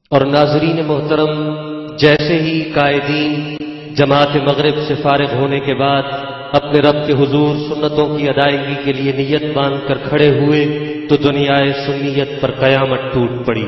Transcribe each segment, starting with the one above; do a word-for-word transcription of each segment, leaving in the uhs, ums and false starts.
اور ناظرین محترم، جیسے ہی قائدین جماعت مغرب سے فارغ ہونے کے بعد اپنے رب کے حضور سنتوں کی ادائیگی کے لیے نیت باندھ کر کھڑے ہوئے تو دنیائے سنیت پر قیامت ٹوٹ پڑی۔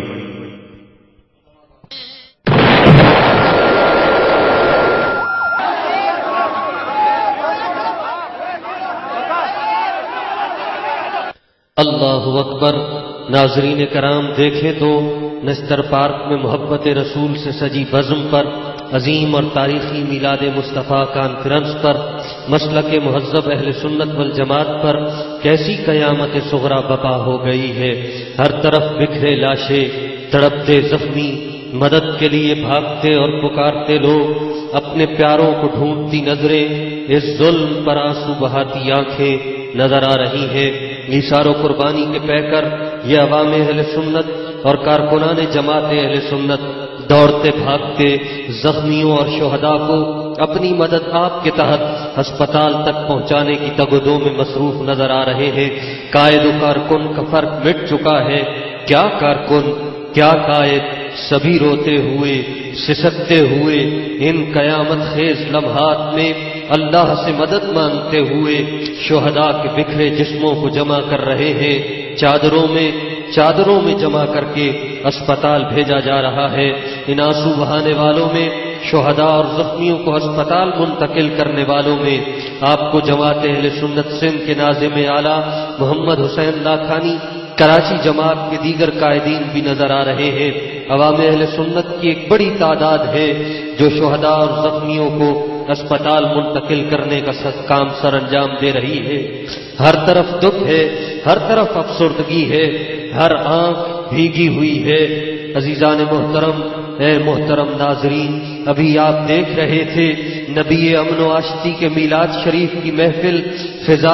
اللہ اکبر۔ ناظرین کرام، دیکھیں تو نستر پارک میں محبت رسول سے سجی بزم پر، عظیم اور تاریخی میلاد مصطفیٰ کانفرنس پر، مسلک مہذب اہل سنت والجماعت پر کیسی قیامت صغریٰ بپا ہو گئی ہے۔ ہر طرف بکھرے لاشیں، تڑپتے زخمی، مدد کے لیے بھاگتے اور پکارتے لوگ، اپنے پیاروں کو ڈھونڈتی نظریں، اس ظلم پر آنسو بہاتی آنکھیں نظر آ رہی ہیں۔ ایثار و قربانی کے پیکر یہ عوام اہل سنت اور کارکنان جماعت اہل سنت دوڑتے بھاگتے زخمیوں اور شہداء کو اپنی مدد آپ کے تحت ہسپتال تک پہنچانے کی تگودوں میں مصروف نظر آ رہے ہیں۔ قائد و کارکن کا فرق مٹ چکا ہے۔ کیا کارکن، کیا قائد، سبھی روتے ہوئے، سسکتے ہوئے ان قیامت خیز لمحات میں اللہ سے مدد مانگتے ہوئے شہداء کے بکھرے جسموں کو جمع کر رہے ہیں۔ چادروں میں چادروں میں جمع کر کے اسپتال بھیجا جا رہا ہے۔ ان آنسو بہانے والوں میں، شہداء اور زخمیوں کو اسپتال منتقل کرنے والوں میں آپ کو جماعت اہل سنت سندھ کے ناظم اعلیٰ محمد حسین لاکھانی، کراچی جماعت کے دیگر قائدین بھی نظر آ رہے ہیں۔ عوام اہل سنت کی ایک بڑی تعداد ہے جو شہداء اور زخمیوں کو اسپتال منتقل کرنے کا کام سر انجام دے رہی ہے۔ ہر طرف دکھ ہے، ہر طرف افسردگی ہے، ہر آنکھ بھیگی ہوئی ہے۔ عزیزان محترم، اے محترم ناظرین، ابھی آپ دیکھ رہے تھے نبی امن و آشتی کے میلاد شریف کی محفل فضا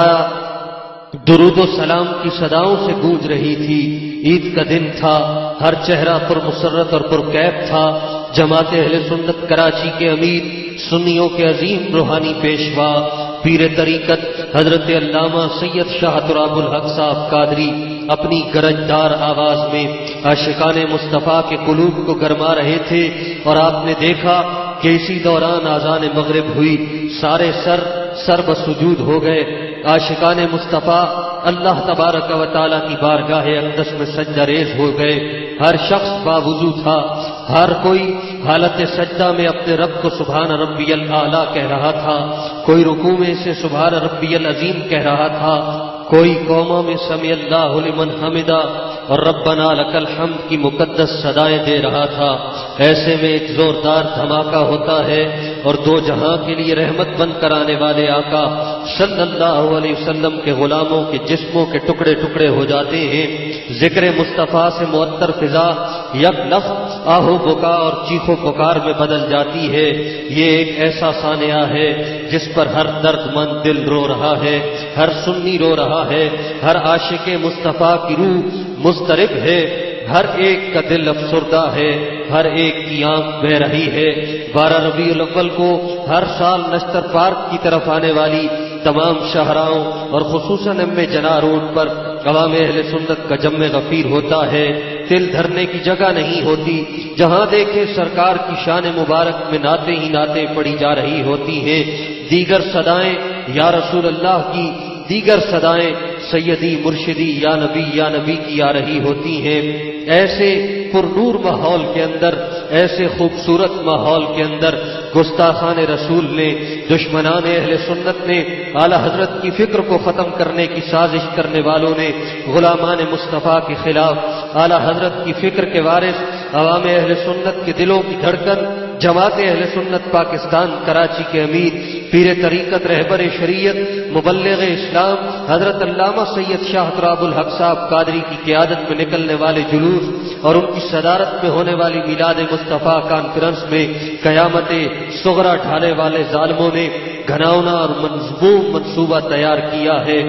درود و سلام کی صداؤں سے گونج رہی تھی۔ عید کا دن تھا، ہر چہرہ پر مسرت اور پرکیف تھا۔ جماعت اہل سنت کراچی کے امیر، سنیوں کے عظیم روحانی پیشوا، پیر طریقت حضرت علامہ سید شاہ تراب الحق صاحب قادری اپنی گرجدار آواز میں عاشقان مصطفیٰ کے قلوب کو گرما رہے تھے، اور آپ نے دیکھا کہ اسی دوران اذان مغرب ہوئی، سارے سر سر بسجود ہو گئے۔ عاشقان مصطفیٰ اللہ تبارک و تعالیٰ کی بارگاہ اقدس میں سجدہ ریز ہو گئے۔ ہر شخص باوضو تھا، ہر کوئی حالت سجدہ میں اپنے رب کو سبحان ربی الاعلیٰ کہہ رہا تھا، کوئی رکوع میں سے سبحان ربی العظیم کہہ رہا تھا، کوئی قوموں میں سمیع اللہ لمن حمدہ اور ربنا لک الحمد کی مقدس صدائیں دے رہا تھا۔ ایسے میں ایک زوردار دھماکہ ہوتا ہے اور دو جہاں کے لیے رحمت بن کر آنے والے آقا صلی اللہ علیہ وسلم کے غلاموں کے جسموں کے ٹکڑے ٹکڑے ہو جاتے ہیں۔ ذکر مصطفیٰ سے معطر فضا یک لفظ آہو بکا اور چیخو پکار میں بدل جاتی ہے۔ یہ ایک ایسا سانحہ ہے جس پر ہر درد مند دل رو رہا ہے، ہر سنی رو رہا ہے، ہر عاشق مصطفیٰ کی روح مضطرب ہے، ہر ایک کا دل افسردہ ہے، ہر ایک کی آنکھ بہ رہی ہے۔ بارہ ربیع الاول کو ہر سال نشتر پارک کی طرف آنے والی تمام شاہراہوں اور خصوصاً ایم جناح روڈ پر عوام اہل سنت کا جم غفیر ہوتا ہے۔ دل دھرنے کی جگہ نہیں ہوتی، جہاں دیکھے سرکار کی شان مبارک میں نعتیں ہی نعتیں پڑھی جا رہی ہوتی ہیں۔ دیگر صدائیں یا رسول اللہ کی، دیگر صدائیں سیدی مرشدی یا نبی یا نبی کی آ رہی ہوتی ہیں۔ ایسے پرنور ماحول کے اندر، ایسے خوبصورت ماحول کے اندر گستاخان رسول نے، دشمنان اہل سنت نے، اعلیٰ حضرت کی فکر کو ختم کرنے کی سازش کرنے والوں نے، غلامان مصطفیٰ کے خلاف اعلیٰ حضرت کی فکر کے وارث عوام اہل سنت کے دلوں کی دھڑکن جماعت اہل سنت پاکستان کراچی کے امیر، پیر طریقت رہبر شریعت مبلغ اسلام حضرت علامہ سید شاہ تراب الحق صاحب قادری کی قیادت میں نکلنے والے جلوس اور ان کی صدارت میں ہونے والی میلاد مصطفیٰ کانفرنس میں قیامت صغریٰ ڈھانے والے ظالموں نے گھناؤنا اور مذموم منصوبہ تیار کیا ہے۔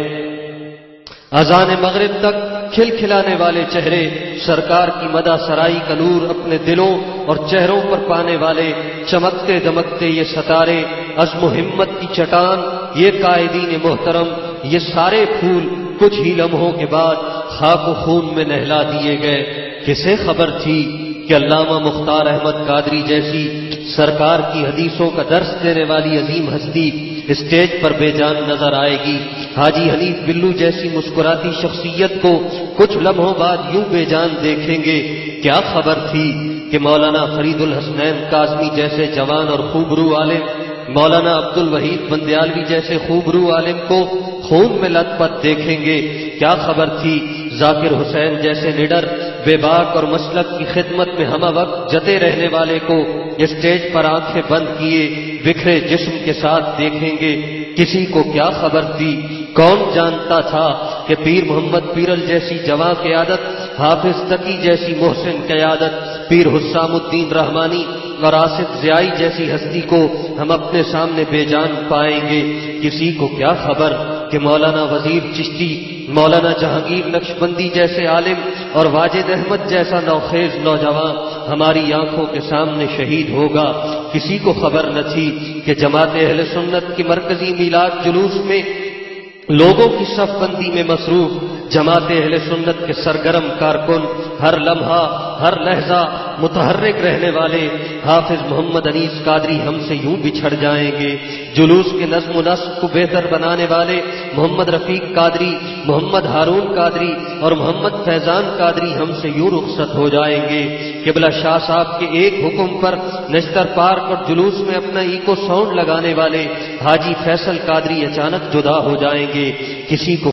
اذان مغرب تک کھل کھلانے والے چہرے، سرکار کی مدح سرائی کا نور اپنے دلوں اور چہروں پر پانے والے چمکتے دمکتے یہ ستارے، عزم و ہمت کی چٹان، یہ قائدین محترم، یہ سارے پھول کچھ ہی لمحوں کے بعد خاک و خون میں نہلا دیے گئے۔ کسے خبر تھی کہ علامہ مختار احمد قادری جیسی سرکار کی حدیثوں کا درس دینے والی عظیم ہستی اسٹیج پر بے جان نظر آئے گی۔ حاجی حنیف بلو جیسی مسکراتی شخصیت کو کچھ لمحوں بعد یوں بے جان دیکھیں گے۔ کیا خبر تھی کہ مولانا فرید الحسنین کاظمی جیسے جوان اور خوبرو عالم، مولانا عبد الوحید بندیالوی جیسے خوبرو عالم کو خون میں لت پت دیکھیں گے۔ کیا خبر تھی ذاکر حسین جیسے نڈر، بے باک اور مسلک کی خدمت میں ہمہ وقت جتے رہنے والے کو اسٹیج پر آنکھیں بند کیے بکھرے جسم کے ساتھ دیکھیں گے۔ کسی کو کیا خبر تھی، کون جانتا تھا کہ پیر محمد پیرل جیسی جواں قیادت، حافظ تقی جیسی محسن قیادت، پیر حسام الدین رحمانی اور آصف ضیائی جیسی ہستی کو ہم اپنے سامنے بے جان پائیں گے۔ کسی کو کیا خبر کہ مولانا وزیر چشتی، مولانا جہانگیر نقشبندی جیسے عالم اور واجد احمد جیسا نوخیز نوجوان ہماری آنکھوں کے سامنے شہید ہوگا۔ کسی کو خبر نہ تھی کہ جماعت اہل سنت کی مرکزی میلاد جلوس میں لوگوں کی صف بندی میں مصروف جماعت اہل سنت کے سرگرم کارکن، ہر لمحہ ہر لحظہ متحرک رہنے والے حافظ محمد انیس قادری ہم سے یوں بچھڑ جائیں گے۔ جلوس کے نظم و نسق کو بہتر بنانے والے محمد رفیق قادری، محمد ہارون قادری اور محمد فیضان قادری ہم سے یوں رخصت ہو جائیں گے۔ قبلہ شاہ صاحب کے ایک حکم پر نشتر پارک اور جلوس میں اپنا ایکو ساؤنڈ لگانے والے حاجی فیصل قادری اچانک جدا ہو جائیں گے۔ کسی کو